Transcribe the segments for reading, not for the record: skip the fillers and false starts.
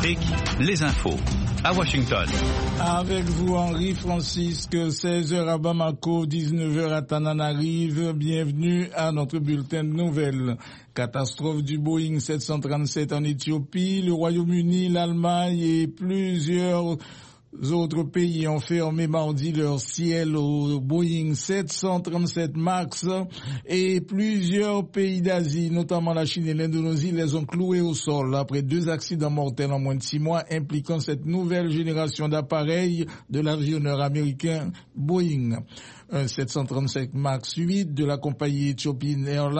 Afrique, les infos. À Washington. Avec vous, Henri Francisque, 16h à Bamako, 19h à Tananarive. Bienvenue à notre bulletin de nouvelles. Catastrophe du Boeing 737 en Éthiopie. Le Royaume-Uni, l'Allemagne et plusieurs autres pays ont fermé mardi leur ciel au Boeing 737 MAX et plusieurs pays d'Asie, notamment la Chine et l'Indonésie, les ont cloués au sol après 2 accidents mortels en moins de 6 mois impliquant cette nouvelle génération d'appareils de l'avionneur américain Boeing. Un 737 MAX 8 de la compagnie Ethiopian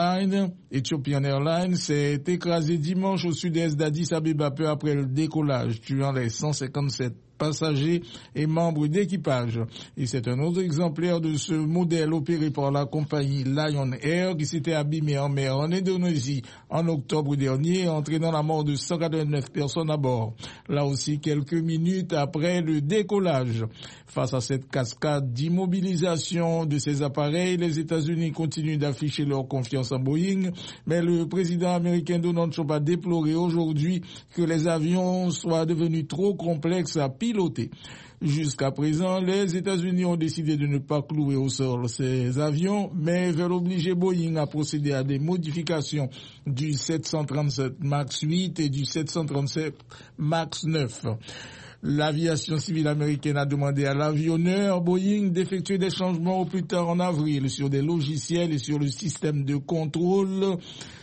Airlines s'est écrasé dimanche au sud-est d'Addis Abeba peu après le décollage, tuant les 157 passagers et membres d'équipage. Et c'est un autre exemplaire de ce modèle opéré par la compagnie Lion Air qui s'était abîmé en mer en Indonésie en octobre dernier, entraînant la mort de 189 personnes à bord. Là aussi, quelques minutes après le décollage. Face à cette cascade d'immobilisation de ces appareils, les États-Unis continuent d'afficher leur confiance en Boeing, mais le président américain Donald Trump a déploré aujourd'hui que les avions soient devenus trop complexes à piloter. Jusqu'à présent, les États-Unis ont décidé de ne pas clouer au sol ces avions, mais veulent obliger Boeing à procéder à des modifications du 737 MAX 8 et du 737 MAX 9. L'aviation civile américaine a demandé à l'avionneur Boeing d'effectuer des changements au plus tard en avril sur des logiciels et sur le système de contrôle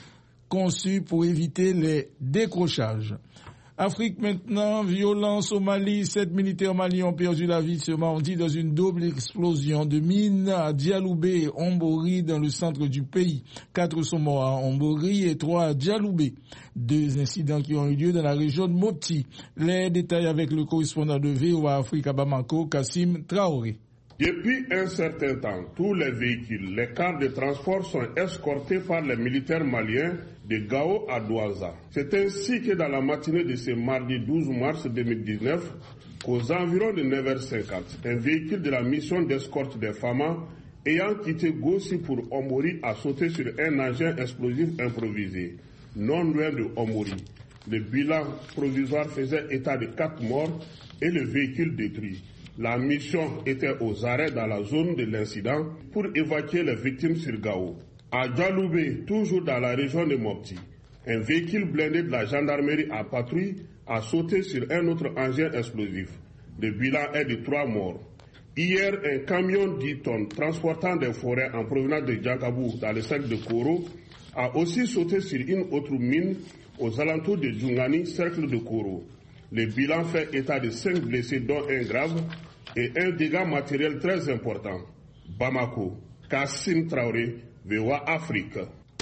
conçu pour éviter les décrochages. Afrique maintenant, violence au Mali. 7 militaires maliens ont perdu la vie ce mardi dans une double explosion de mines à Dialoubé et Ombori dans le centre du pays. 4 sont morts à Ombori et 3 à Dialoubé. 2 incidents qui ont eu lieu dans la région de Mopti. Les détails avec le correspondant de VOA Afrique à Bamako, Kassim Traoré. Depuis un certain temps, tous les véhicules, les cars de transport sont escortés par les militaires maliens de Gao à Douaza. C'est ainsi que dans la matinée de ce mardi 12 mars 2019, qu'aux environs de 9h50, un véhicule de la mission d'escorte des FAMA ayant quitté Gossi pour Omori a sauté sur un engin explosif improvisé, non loin de Omori. Le bilan provisoire faisait état de 4 morts et le véhicule détruit. La mission était aux arrêts dans la zone de l'incident pour évacuer les victimes sur Gao. À Dialoubé, toujours dans la région de Mopti, un véhicule blindé de la gendarmerie à patrouille a sauté sur un autre engin explosif. Le bilan est de 3 morts. Hier, un camion 10 tonnes transportant des forêts en provenance de Djakabou dans le cercle de Koro a aussi sauté sur une autre mine aux alentours de Djungani, cercle de Koro. Le bilan fait état de 5 blessés dont un grave et un dégât matériel très important. Bamako, Kassim Traoré, VOA Afrique.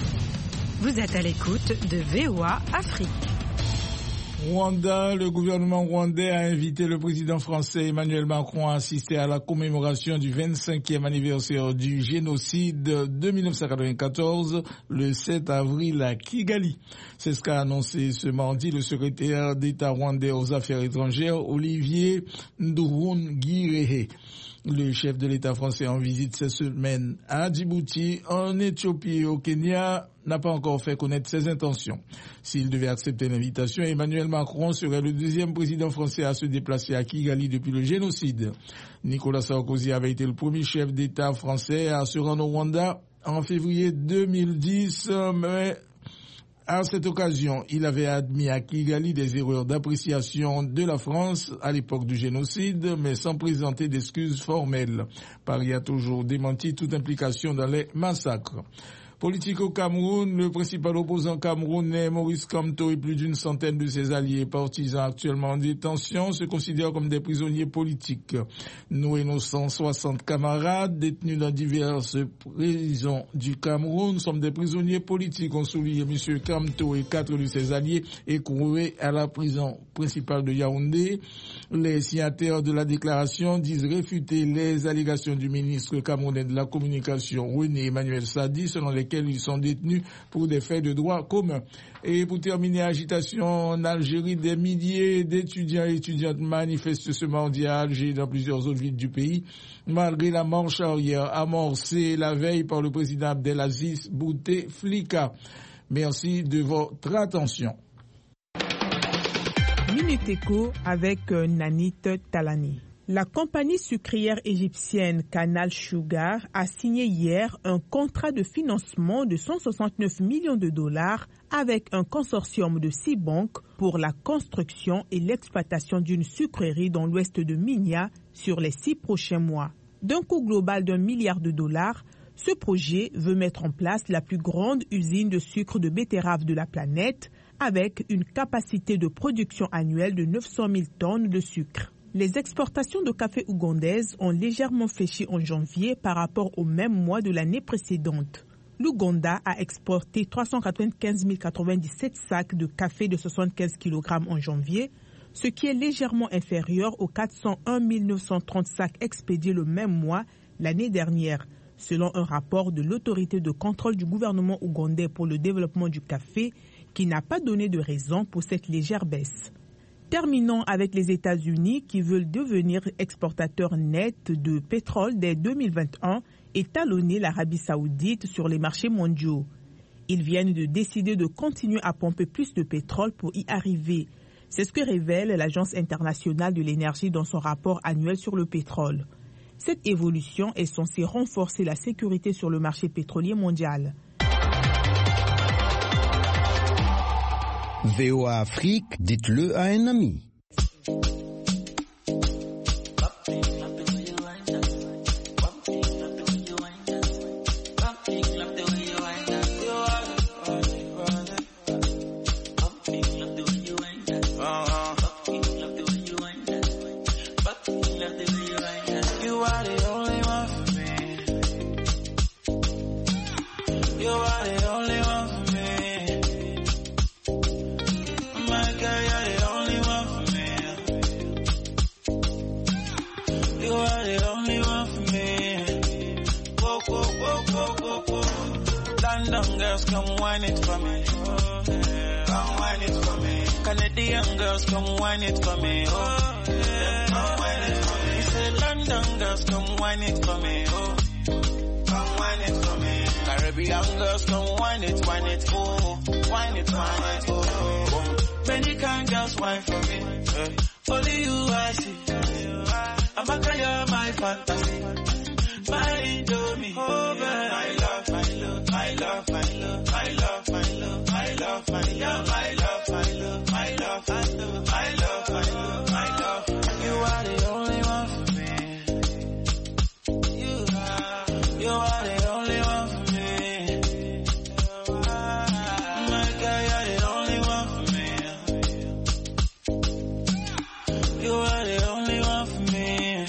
Vous êtes à l'écoute de VOA Afrique. Rwanda, le gouvernement rwandais a invité le président français Emmanuel Macron à assister à la commémoration du 25e anniversaire du génocide de 1994, le 7 avril à Kigali. C'est ce qu'a annoncé ce mardi le secrétaire d'État rwandais aux affaires étrangères, Olivier Nduhungirehe. Le chef de l'État français en visite cette semaine à Djibouti, en Éthiopie et au Kenya n'a pas encore fait connaître ses intentions. S'il devait accepter l'invitation, Emmanuel Macron serait le 2e président français à se déplacer à Kigali depuis le génocide. Nicolas Sarkozy avait été le premier chef d'État français à se rendre au Rwanda en février 2010, mais à cette occasion, il avait admis à Kigali des erreurs d'appréciation de la France à l'époque du génocide, mais sans présenter d'excuses formelles. Paris a toujours démenti toute implication dans les massacres. Politique au Cameroun, le principal opposant camerounais Maurice Kamto et plus d'une centaine de ses alliés partisans actuellement en détention se considèrent comme des prisonniers politiques. Nous et nos 160 camarades détenus dans diverses prisons du Cameroun sommes des prisonniers politiques, ont souligné M. Kamto et 4 de ses alliés écroués à la prison principale de Yaoundé. Les signataires de la déclaration disent réfuter les allégations du ministre camerounais de la communication René Emmanuel Sadi, selon lesquels ils sont détenus pour des faits de droit commun. Et pour terminer, agitation en Algérie, des milliers d'étudiants et étudiantes manifestent ce mardi à Alger et dans plusieurs autres villes du pays, malgré la marche arrière amorcée la veille par le président Abdelaziz Bouteflika. Merci de votre attention. Minute Minute Éco avec Nanit Talani. La compagnie sucrière égyptienne Canal Sugar a signé hier un contrat de financement de 169 millions de dollars avec un consortium de 6 banques pour la construction et l'exploitation d'une sucrerie dans l'ouest de Minya sur les 6 prochains mois. D'un coût global d'$1 milliard, ce projet veut mettre en place la plus grande usine de sucre de betterave de la planète avec une capacité de production annuelle de 900 000 tonnes de sucre. Les exportations de café ougandaises ont légèrement fléchi en janvier par rapport au même mois de l'année précédente. L'Ouganda a exporté 395 097 sacs de café de 75 kg en janvier, ce qui est légèrement inférieur aux 401 930 sacs expédiés le même mois l'année dernière, selon un rapport de l'autorité de contrôle du gouvernement ougandais pour le développement du café, qui n'a pas donné de raison pour cette légère baisse. Terminons avec les États-Unis qui veulent devenir exportateurs nets de pétrole dès 2021 et talonner l'Arabie saoudite sur les marchés mondiaux. Ils viennent de décider de continuer à pomper plus de pétrole pour y arriver. C'est ce que révèle l'Agence internationale de l'énergie dans son rapport annuel sur le pétrole. Cette évolution est censée renforcer la sécurité sur le marché pétrolier mondial. VOA Afrique, dites-le à un ami. London girls, come wine it for me. Oh, yeah. Come wine it for me. Canadian girls, come wine it for me. Oh, yeah. Come wine it for me. He said London girls, come wine it for me. Oh, come wine it for me. Caribbean girls, come wine it, oh, wine it, oh. Many kind girls wine for me. Only you I see. I'm a guy, you're my fantasy. My Indomie, oh man, I love, I love, I love, I love, I love, I love, I love, I love, I love, I love, I love, I love, I love, I love, I love. You are the only one for me. You are the only one for me. My girl, you're the only one for me. You are the only one for me.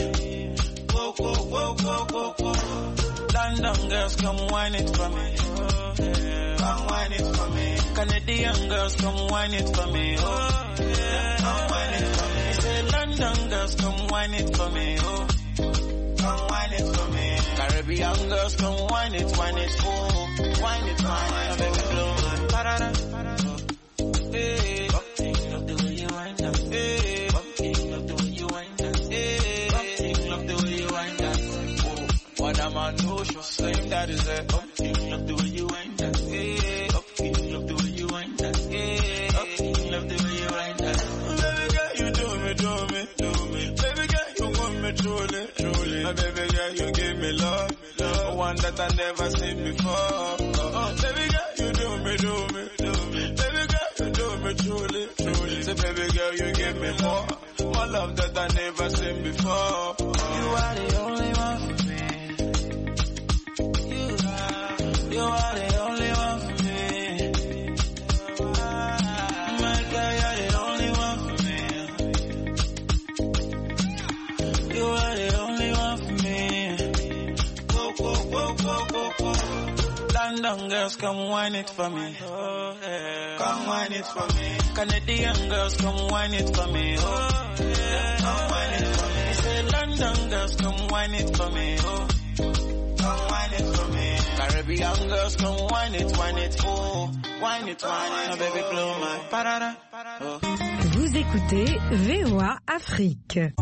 London girls, come wine it for me. Oh, yeah. Come wine it for me. Canadian girls, come wine it for me. Oh, yeah. Come wine it for me. Say London girls, come wine it for me. Oh, come wine it for me. Caribbean girls, come wine it, oh, wine it, wine it. Baby, blow my parada. Hey, love the way you wind up. Hey, love the way you wind up. Hey, love the way you wind up. What am I know? Same that is it. Love the way you wind that. Love the way you wind that. Love the way you wind that. Baby girl, you do me. Baby girl, you want me truly. Baby girl, you give me love, one that I never seen before. Baby girl, you do me. Baby girl, you do me truly. Say baby girl, you give me more love that I never seen before. You are the only one for me. You are the only one for me. My girl, you're the only one for me. You are the only one for me. Go. London girls, come wine it for me. Oh, yeah. Come wine it for me. Canadian girls, come wine it for me. Oh, yeah. Come wine it for me. Say London girls, come wine it for me. Oh, come wine it for me. Caribbean girls, come wine it, oh, wine it, oh, baby, blow my parada. Oh. Vous écoutez VOA Afrique.